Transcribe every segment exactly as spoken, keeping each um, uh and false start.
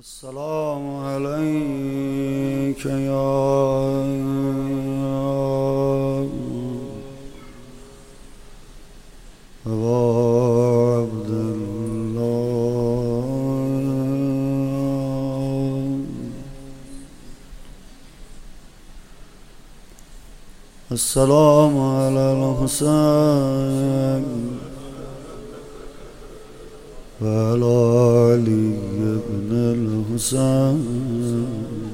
السلام عليك يا أبا عبد الله. السلام على الحسين وعلى علي بن الحسين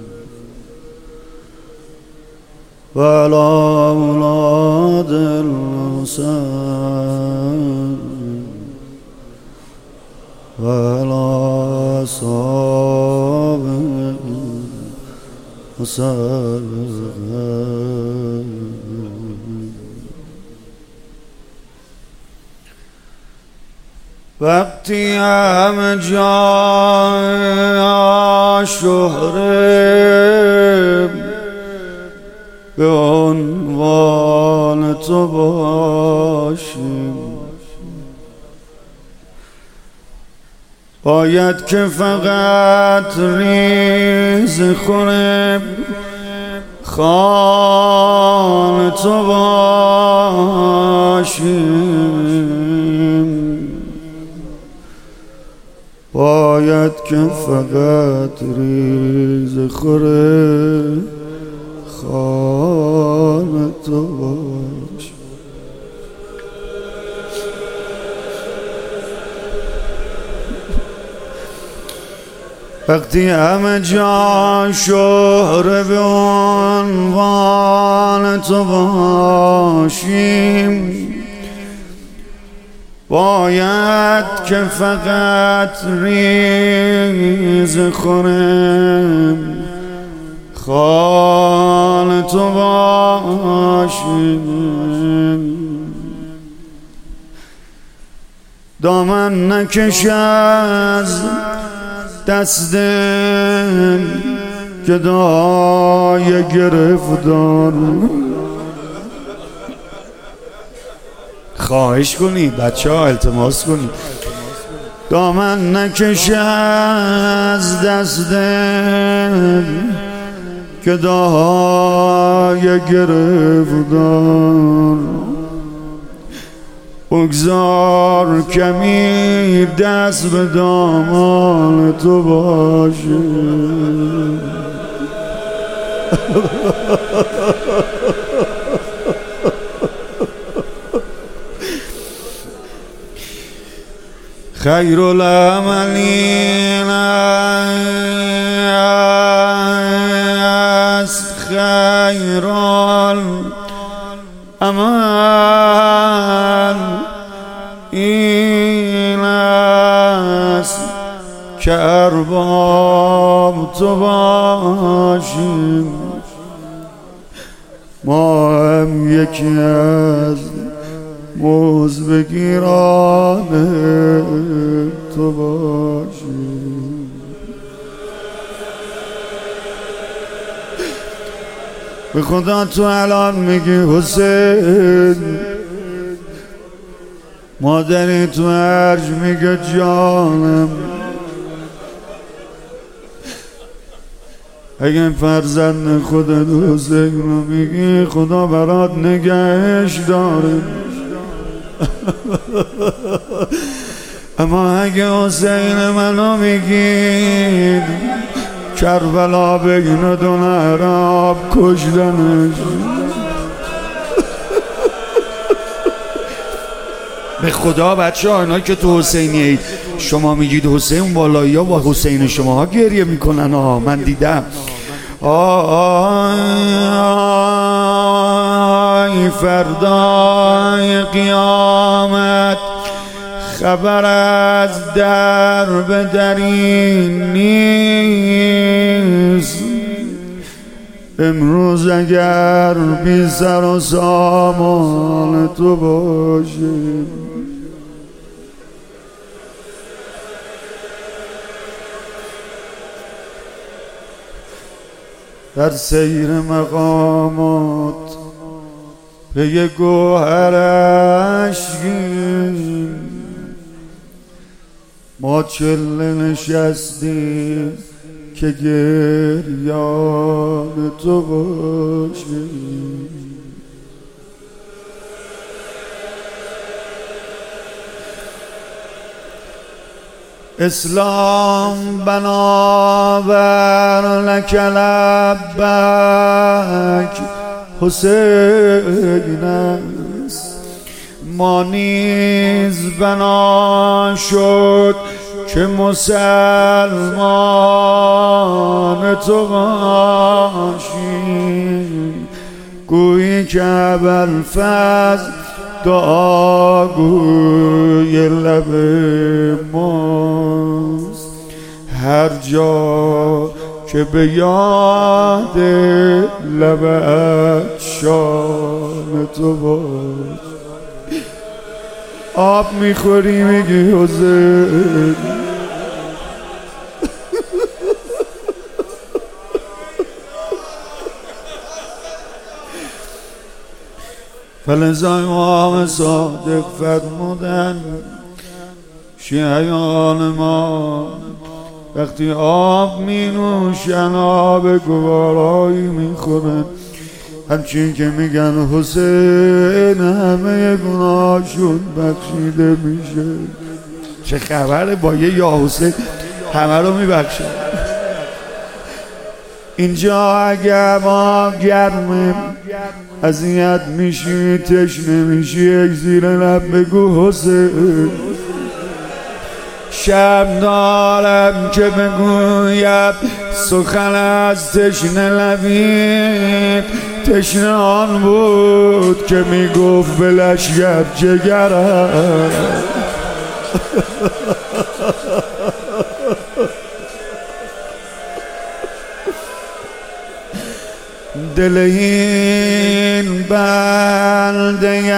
وعلى أولاد الحسين وعلى أصحاب الحسين. وقتی همه جا شهره به عنوان تو باشیم، باید که فقط ریز خوریم خان تو باشیم، باید که فقط ریز خوره خان تو باش. وقتی همه جا شهره به عنوان تو باشیم، باید که فقط ریز خوریم خان تو باشیم، دامن نکش از دست گدای گرفتار. خواهش کنید بچه ها، التماس کنید دامن نکش از دست گدای گرفتار، بگذار کمی دست به دامان تو باشه. خیر العملین است خیر العمل، این است که ارباب تو باشیم، ما هم یکی از موز بگیران تو باشیم. به خدا تو الان میگی حسین، مادری تو ارج میگه جانم، اگه فرزند خودت حسین رو میگی خدا برات نگهش داره. اما اگه حسین منو میگید کربلا بین دو نهراب کشدنش. به خدا بچه ها اینا که تو حسینی اید شما میگید حسین، اون بالایی ها با حسین شما ها گریه میکنن ها، من دیدم. آی فردای قیامت خبر از در به درین نیست، امروز اگر بی سر و سامان تو باشی، در سیر مقامات پی گوهر اشکیم، ما چله نشستیم که گریان تو باشه. اسلام بنابر لک لبک حسین است، ما نیز بنا شد که مسلمان تو باشیم. گویی که ابوالفضل دعاگوی لب ماست، هر جا که به یاد لبت شان تو باش. آب میخوری میگی حسین، فلذا امام صادق فرمودن شیعیان ما وقتی آب می نوشن آب گوارایی می خورن، همچین که میگن حسین همه گناهشون بخشیده میشه. چه خبره با یه یا حسین همه رو میبخشه. اینجا اگر ما گرمه اذیت میشی تشنه میشی یک زیر لب بگو حسین. شب دارم که بگویم سخن از تشنه لبی، تشنه آن بود که میگفت به لشگر جگرم. دل این بنده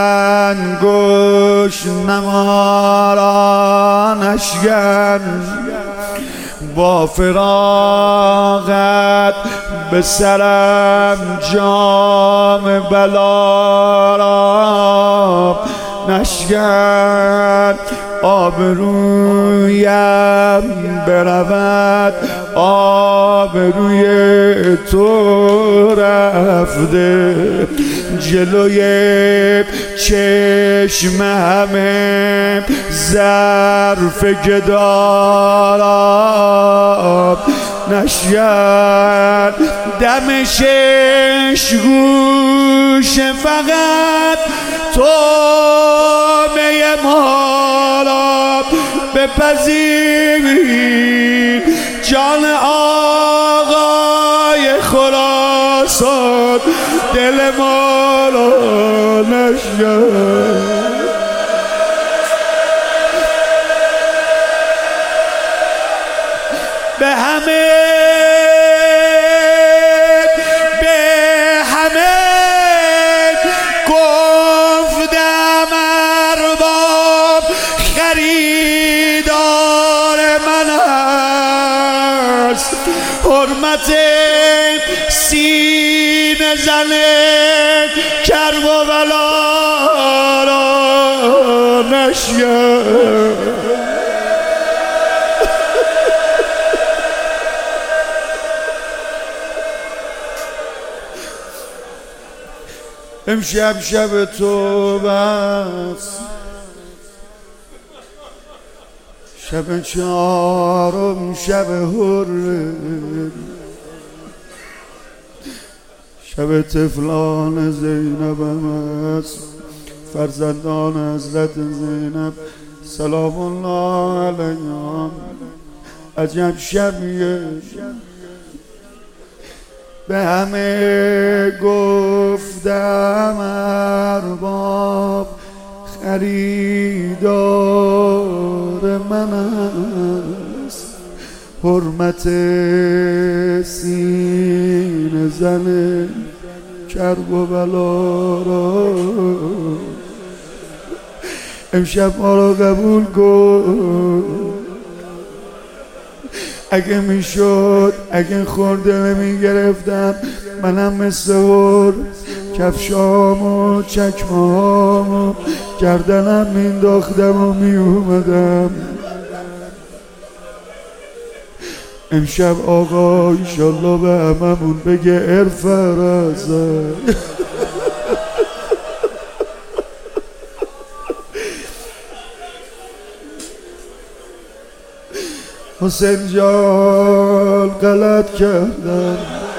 انگوش نما نشکن، با فراغت به سرم جام بلا را نشکن. آبرویم برود آبروی تو رفته، جلوی چشم همه ظرف گدارم نشکن. دم شش گوش فقط تو می ما را بپذیری، جان آقای خراسان دل ما را نشکن. به همه به همه گفتم ارباب خریدار من است، حرمت سینه زن کرب و بلا را نشکن. امشب شب تو بس، شب چهارم شب حره، شب طفلان زینب است، فرزندان حضرت زینب سلام الله علیهم. عجب شبیه به همه گفتم ارباب خریدار من است، حرمت سینه زن کرب و بلا را امشب ما را قبول کن. اگه میشد اگه خورده نمی گرفتم منم مثل هر کفشام و چکمهام و گردنم مینداختم و می اومدم. امشب آقا ایشالله به هممون بگه ارفرزه. حسین جان غلط کردم.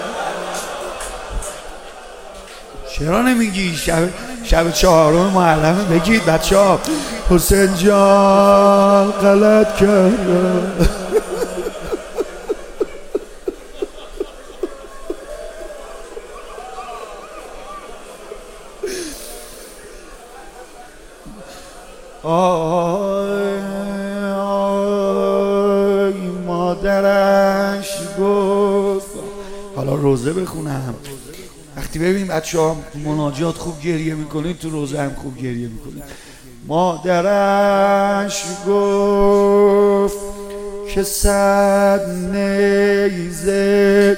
چرا نمیگی؟ شب شب چهارم محرمه بگید بچه ها. حسین جان غلط کردم. آی آی مادرش گفت. حالا روزه بخونم. وقتی ببین بچه ها مناجات خوب گریه میکنید تو روزه هم خوب گریه میکنید. مادرش گفت که صد نیزه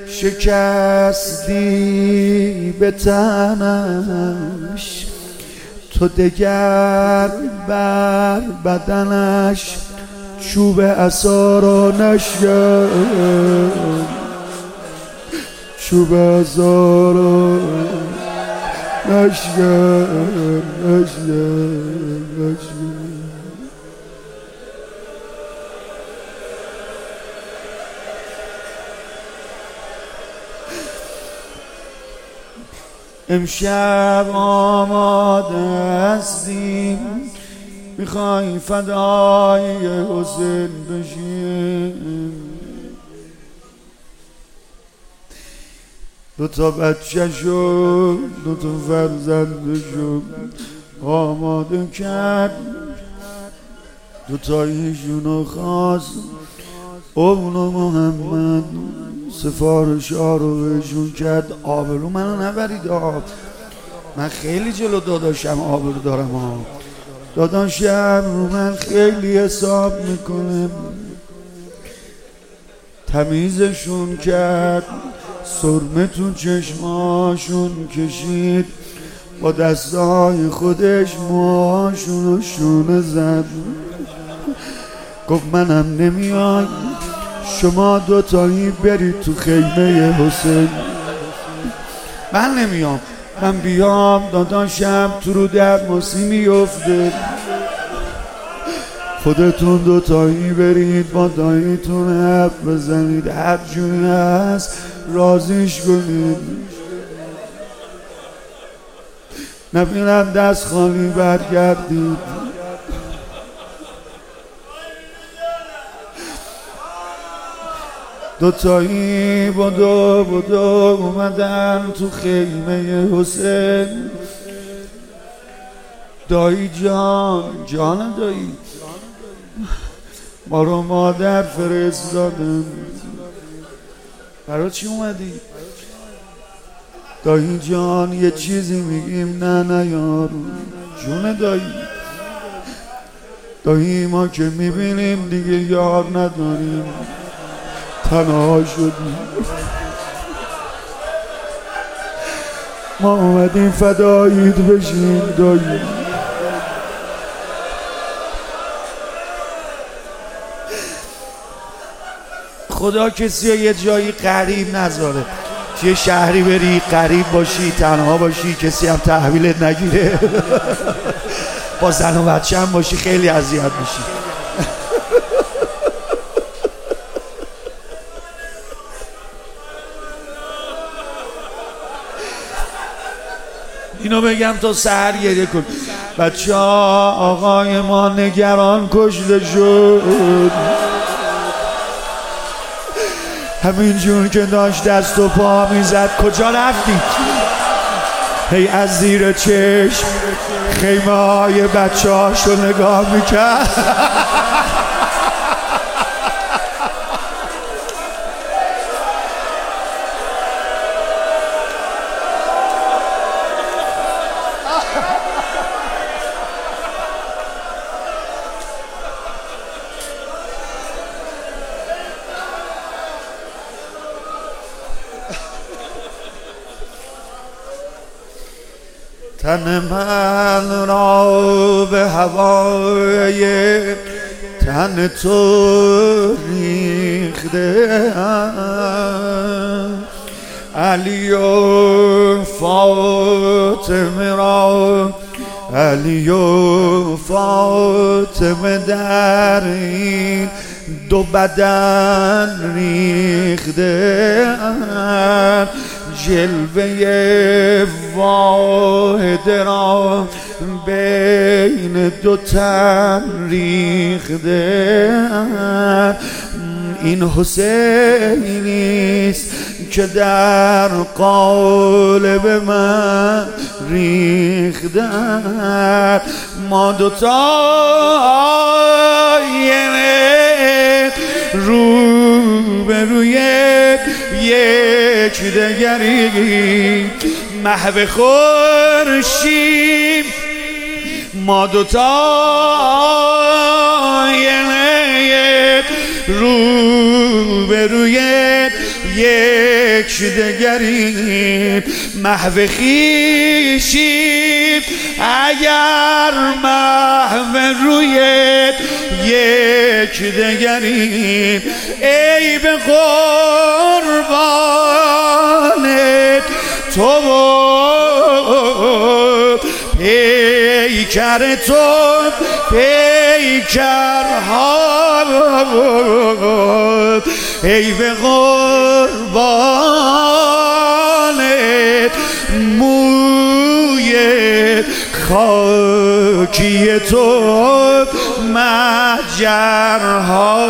شکستی به تنش، تو دگر بر بدنش چوب عصا را نشکن، چوب عصا را نشکن نشکن نشکن. امشب آماده هستیم میخوای فدای حسین بشیم. دو تا بچه شد دو تا فرزند شد آماده کرد، دو تایشونو خواست اونو محمد سفارش ها رو بهشون کرد. آبرو منو نبرید آب، من خیلی جلو داداشم آبرو دارم ها. داداشم رو من خیلی حساب میکنه. تمیزشون کرد، سرمه تو چشماشون کشید، با دستای خودش موهاشون رو شونه زد. گفت منم نمیای، شما دوتایی برید تو خیمه حسین. من نمیام، من بیام داداشم تو رو در ماسی میفته. خودتون دوتایی برید با داییتون حرف بزنید، هر جوری هست رازیش کنید. نبینم دست خالی برگردید. دوتایی بدو بدو اومدن تو خیمه حسین. دایی جان، جان دایی، ما رو مادر فرستادن. برای چی اومدی؟ دایی جان یه چیزی میگیم. نه نه یارو، جون دایی. دایی ما که میبینیم دیگه یار نداریم، تنها شدیم. ما اومدیم فداییت بشیم دایی. خدا کسی رو یه جایی غریب نذاره، یه شهری بری غریب باشی، تنها باشی، کسی هم تحویلت نگیره. با زن و بچه هم باشی خیلی اذیت میشی. اینو بگم تا سحر گریه کن. بچه ها آقای ما نگران کشته شد. همینجور که داشت دست و پا میزد کجا رفتی؟ هی از زیر چشم خیمه های بچه هاشو نگاه میکرد. تن من را به هوای تن تو ریخت، ریخته علی و فاطمه را علی و فاطمه در این دو بدن ریخته جلوه واحد را بین دو تن ریخته این حسینیست که در قالب من ریختن ما دوتا رو به روی یک دگری محو خورشید ما دوتا رو به روی یک دگری محو خویشیم اگر محو روی یک دگری ای به قربان تو پیکر تو پیکرها ای به قربان موی خاکی تو مجرها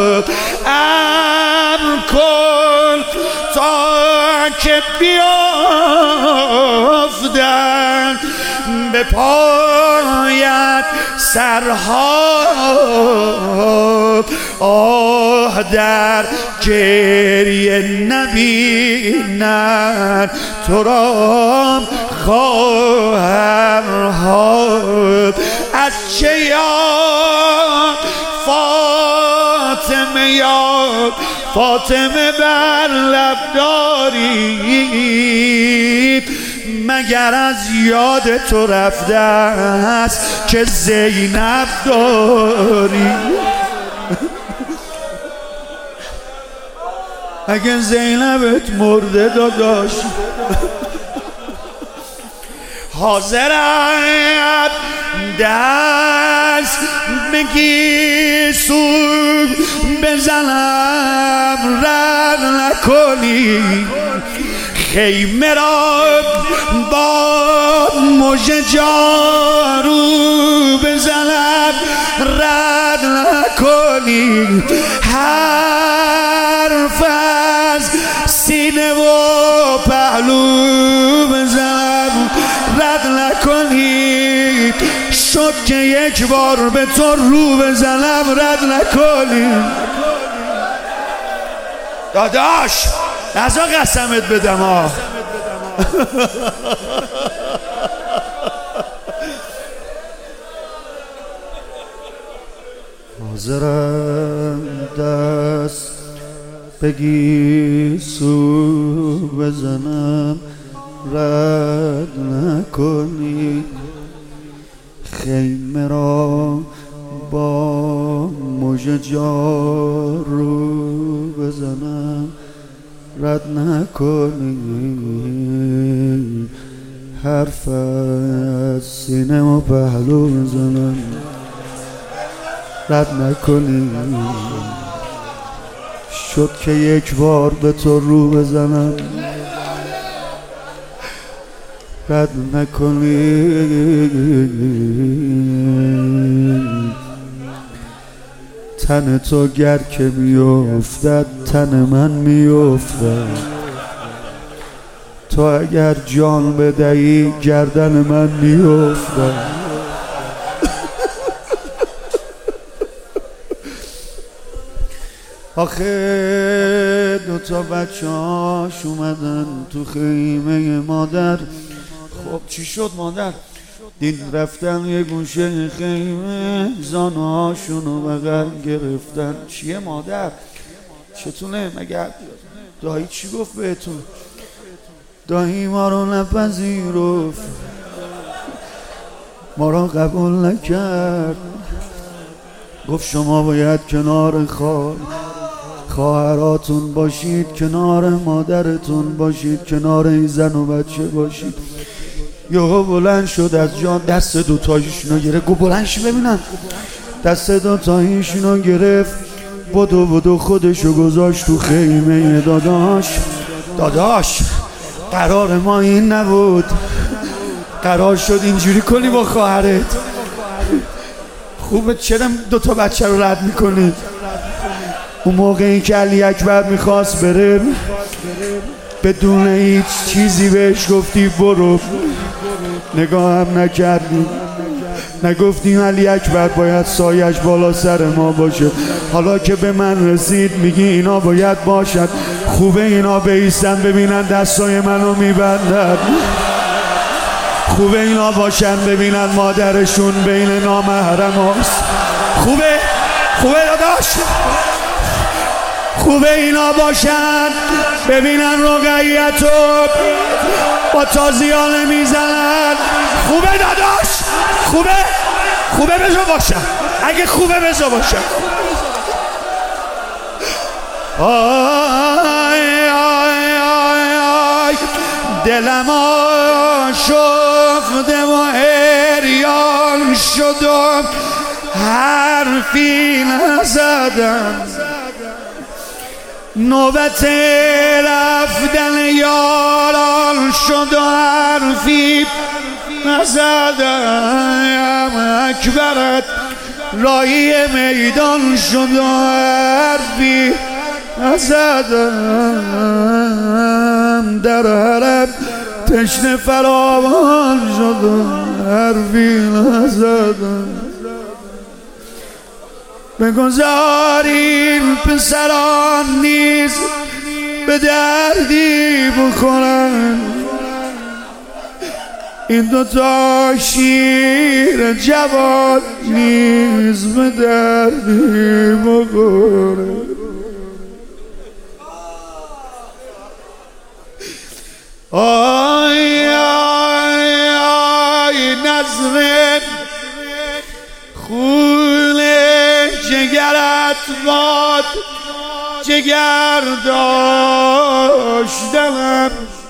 ام کن تا که بیافتن به پایت سرها آه در گریه نبینن تو را خواهرها از چه یاد فاطمه یاد فاطمه بر لب داری مگر از یاد تو رفته است که زینب داری اگه زینبت مرده داداش حاضرم دست بگی سوگ بزنم رد نکنی خیمه را با مژه جارو بزنم رد نکنی حرف از سینه و پهلو بزنم رد نکنی شد که یک بار به تو رو بزنم رد نکنی داداش نزا قسمت بدم ها حاضرم دست بگی سو بزنم رد نکنی خیمه را با مژه جارو بزنم رد نکنی حرف از سینه و پهلو بزنم رد نکنی شد که یک بار به تو رو بزنم رد نکنی تن تو گر که میافتد تن من میافتد تو اگر جان بدهی گردن من میافتد آخه دوتا بچه هاش اومدن تو خیمه مادر خب چی شد مادر؟ دید رفتن یه گوشه خیمه زانه هاشونو بغل گرفتن چیه مادر؟ چتونه مگر دایی چی گفت بهتون؟ دایی ما رو نپذیرفت ما رو قبول نکرد گفت شما باید کنار خال خواهراتون باشید، کنار مادرتون باشید، کنار این زن و بچه باشید. یهو بلند شد از جا، دست دوتاییشونو گرفت، گو بلند شو ببینم. دست دوتاییشونو گرفت، بدو بدو خودشو گذاشت تو خیمه. داداش داداش قرار ما این نبود، قرار شد اینجوری کنی با خواهرت. خوبه چرا دوتا بچه رو رد میکنی؟ اون موقعی که علی اکبر میخواست بره بدون هیچ چیزی بهش گفتی برو، نگاه هم نکردی، نگفتیم علی اکبر باید سایش بالا سر ما باشه. حالا که به من رسید میگی اینا باید باشد. خوبه اینا بیستن ببینن دستای منو میبندن، خوبه اینا باشن ببینن مادرشون بین نامحرم هاست. خوبه خوبه داداش، خوبه اینا باشن ببینن رقیتو با تازیانه میزنن. خوبه داداش، خوبه خوبه بزا باشن، اگه خوبه بزا باشن. آی آی آی آی دلم آشفته و عریان شد و حرفی نزدم. نوبت رفتن یاران شد و حرفی نزدم. اکبرت رای میدان شد و حرفی نزدم. در حرم تشنه فراوان شد و حرفی نزدم. بگذاریم پسران نیز به دردی بخورن، این دوتا شیر جوان نیز به دردی بخورن. آی آی آی نظر خون جگرت باد، جگر داشتم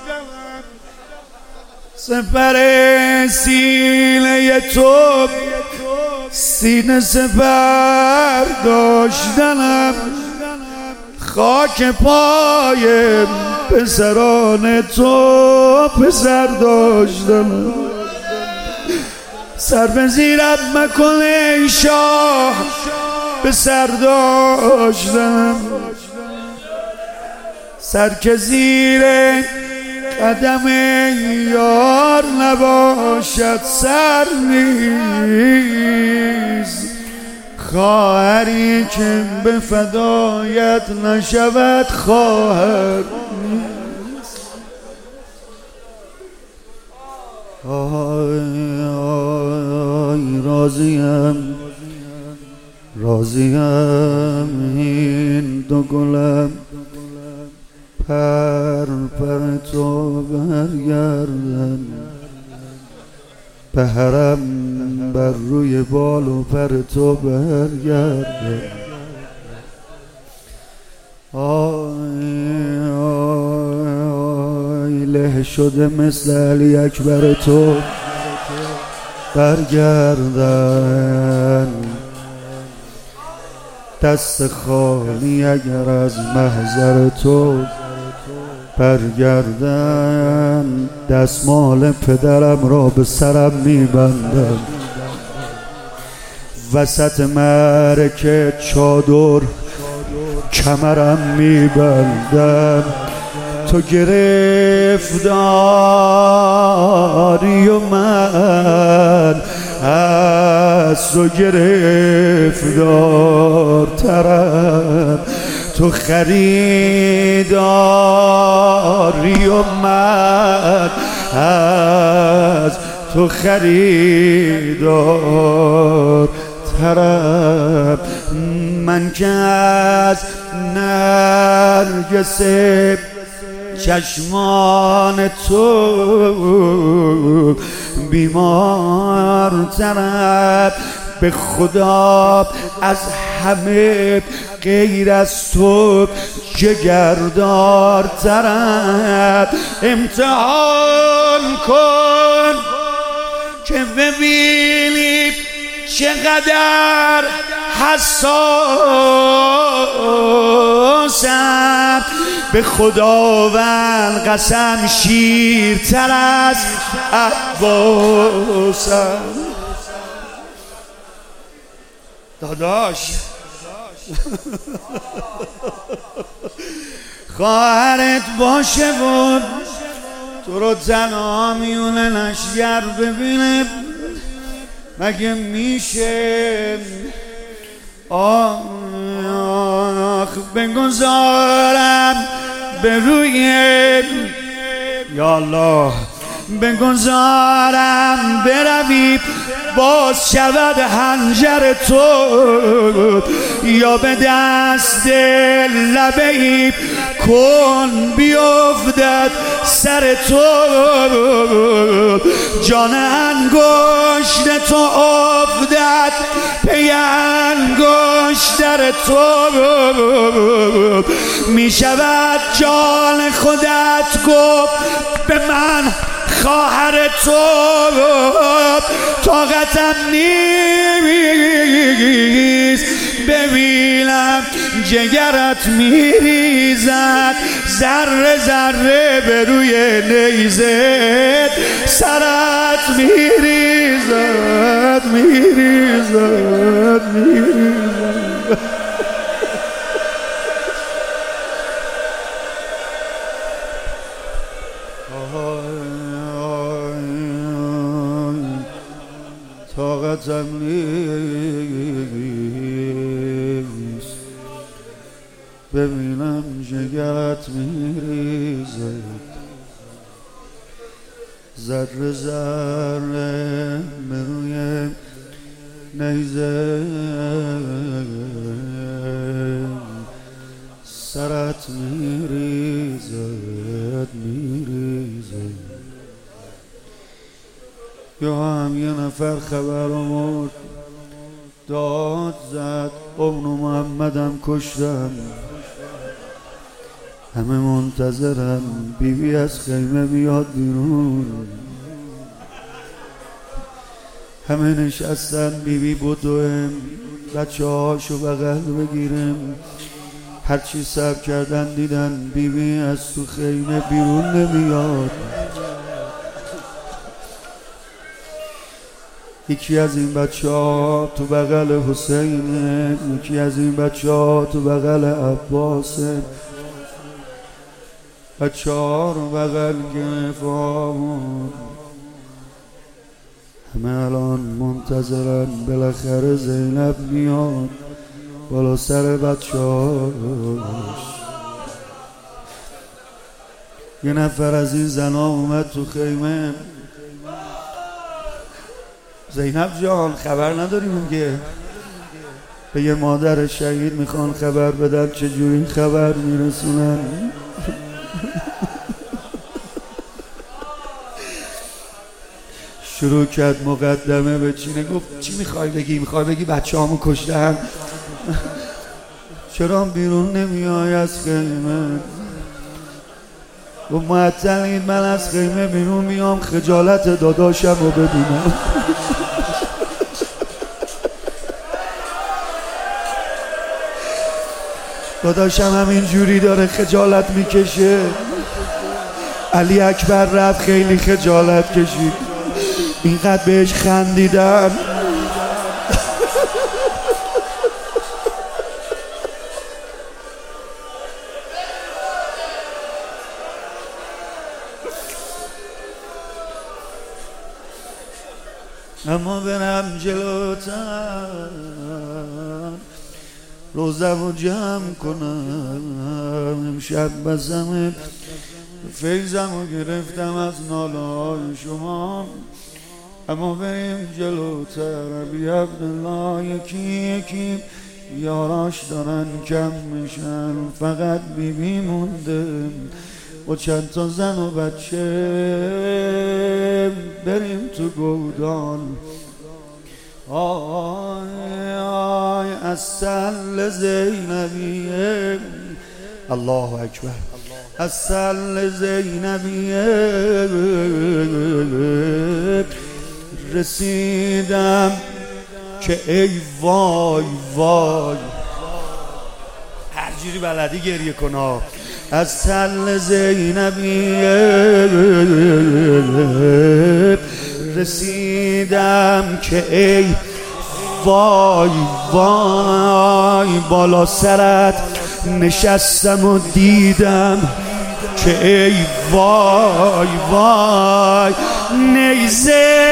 سپر سینه تو، سینه سپر داشتم خاک پای پسران تو پسر داشتم. سر به زیرت مکن ای شاه به سر داشتم. سر که زیر قدم یار نباشد سر نیست. خواهری که به فدایت نشود خواهر نیست. آی آی راضیم راضیم این دو گلم پر پر تو برگردن. به حرم بر روی بال و پر تو برگردن. آی آی آی له شده مثل علی اکبر تو برگردن. دست خالی اگر از محضر تو برگردن. دستمال پدرم را به سرم میبندم. وسط معرکه چادر کمرم میبندم. تو گرفتاری و من از تو گرفتارترم. تو خریداری و من از تو خریدارترم. من که از نرگس چشمان تو بیمارترم. به خدا از همه غیر از تو جگردارترم. امتحان کن که ببینی چقدر حساسم. به خداوند قسم شیرتر از عباسم. داداش خواهرت باشه بود تو رو تنها میونه نشگر ببینه مگه میشه؟ آخ بگذارم به روی یا الله بگذارم بروی باز شود حنجر تو یا به دست لبه کن بیفتد سر تو. جان انگشت تو افتد پی انگشتر تو می شود جان خودت گفت به من خواهر تو. طاقتم نیست ببینم جگرت میریزد ذره ذره به روی نیزت سرت میریزد میریزد میریزد. طاقتم نیست ببینم جگرت میریزه ذره ذره بروی نیزه سرت میریزد میریزه. یا هم یه نفر خبر آورد داد زد ابن محمدم کشتم همه منتظرن بیبی بی از خیمه بیاد بیرون. همه نشستن بیبی بدوه بچه هاشو بغل بگیرم. هرچی صبر کردن دیدن بیبی بی از تو خیمه بیرون نمیاد. یکی از این بچه ها تو بغل حسینه، یکی از این بچه ها تو بغل عباسه. بچه ها رو بغل گرفت آمون همه الان منتظرن بالاخره زینب میاد بالا سر بچه هاش. یه نفر از این زنا اومد تو خیمه. زینب جان خبر نداریم که به یه مادر شهید میخوان خبر بدن چجوری خبر میرسونن؟ شروع کرد مقدمه به چینه. گفت چی میخوای بگی؟ میخوای بگی بچه همو کشتن؟ چرا بیرون نمیای از خیمه؟ گفت معطلید من از خیمه بیرون میام خجالت داداشم رو ببینم. داداشم همین جوری داره خجالت میکشه. علی اکبر رفت خیلی خجالت کشید. اینقدر بهش خندیدن. اما برم جلوتر روزم رو جمع کنم. امشب بزم فیضم رو گرفتم از نالای شما. اما بریم جلوتر. بی عبدالله یکی یکی یاراش دارن کم میشن. فقط بی بی مونده و چند تا زن و بچه. بریم تو گودال آی آی اصل زینبیه الله اکبر اصل زینبیه رسیدم که ای وای وای هر جوری بلدی گریه کن اصل زینبیه رسیدم که ای وای وای بالا سرت نشستم و دیدم که ای وای وای نیزه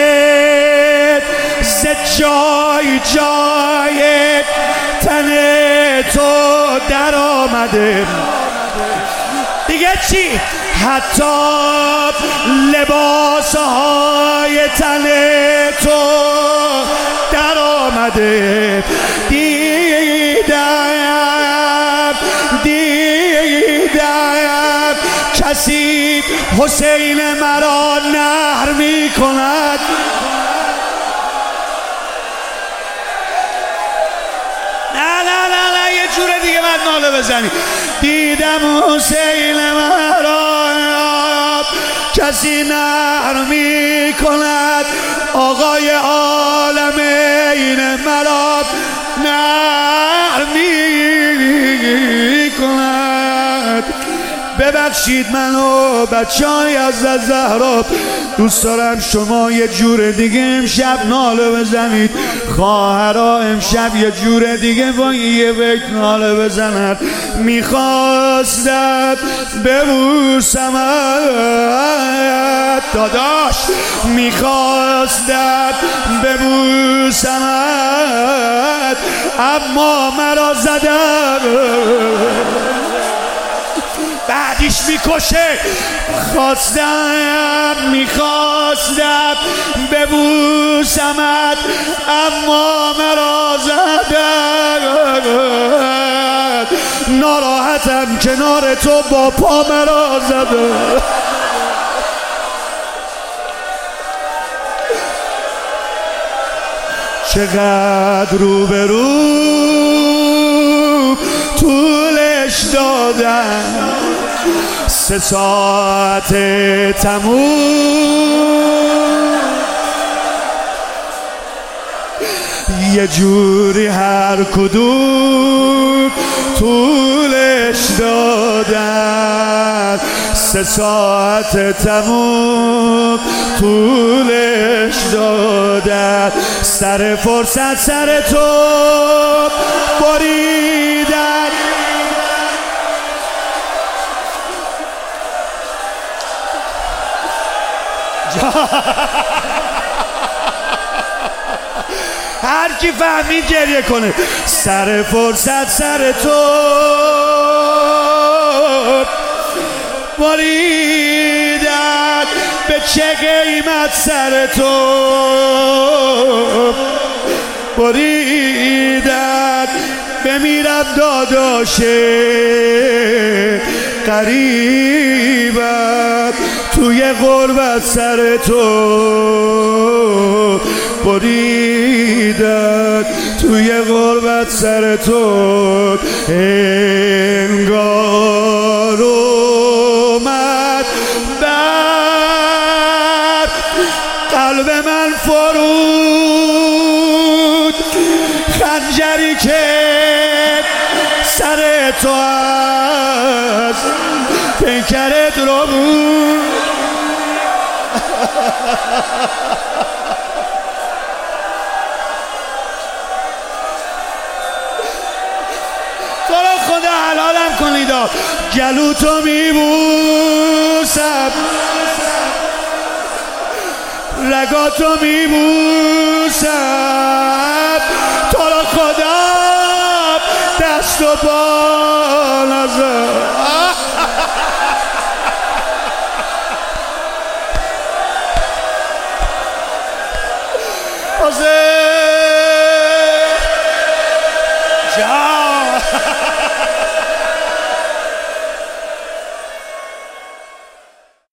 ز جای جای تن تو در آمده دیگه چی؟ حتی لباس های تن تو در آمده دیدم دیدم کسی حسین مرا نهر می کند نه نه نه نه یه جور دیگه من ناله بزنی دیدم حسین مرا کسی نهر می کند آقای عالمین مرا نهر می کند ببخشید منو بچه‌های از زهرا دوست دارم شما یه جور دیگه امشب ناله بزنید خواهرها امشب یه جور دیگه با یه بیت ناله بزنند میخواستم ببوسمت داداش میخواستم ببوسمت اما مرا زدم بعدیش میکشه خواستم میخواستم ببوسمت اما مرا زدم ناراحتم کنار تو با پا مرا زدم چقدر رو به رو طولش دادم سه ساعت تموم یه جوری هر کدوم طولش دادن سه ساعت تموم طولش دادن سر فرصت سر تو بریدن هر کی فهمید گریه کنه سر فرصت سر تو بریدن به چه قیمت سر تو بریدن بمیرم داداشه قریبم توی غربت سر تو بریدن توی غربت سر تو انگار اومد بر قلب من فرود خنجری که سر تو از پیکرت رو بود تو رو خدا حلالم کنید گلو تو میبوسم رگاتو میبوسم تو رو خدا دست و پا نزن حسین